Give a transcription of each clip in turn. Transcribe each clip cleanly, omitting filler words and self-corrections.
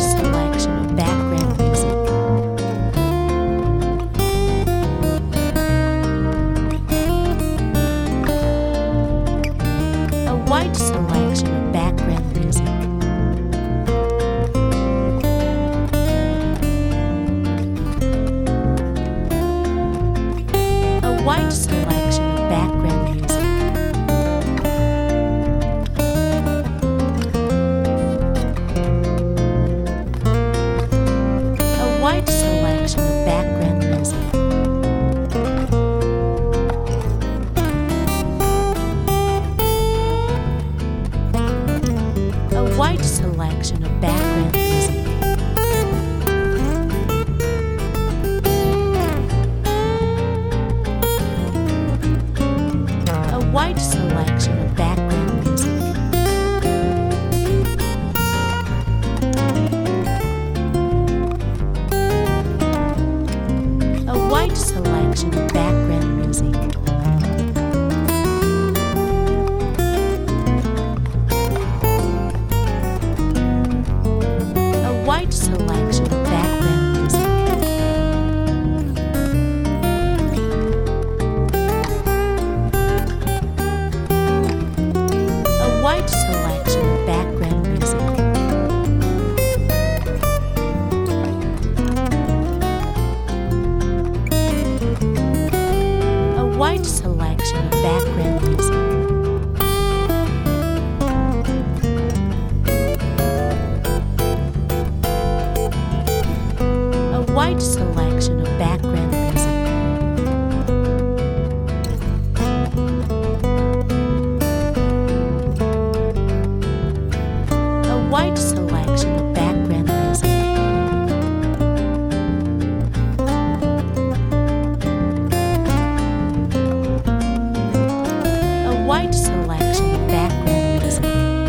selection of background music. A wide selection of background music. A wide selection of background music. A wide selection of background music. A wide selection of background music. A wide selection of background music. A wide selection of background music. A wide selection of background music. A wide selection of background music. A wide selection of background music. A wide selection of background music. A wide selection of background music. A wide selection of background music.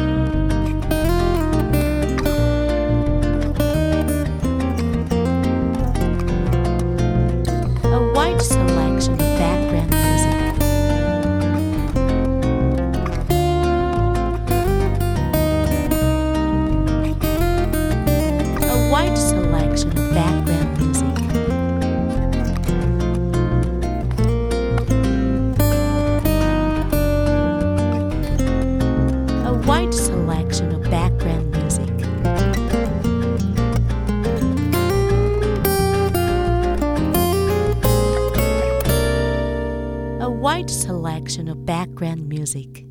A wide selection of background music. A wide selection of background music. A wide selection of background music. A wide selection of background music.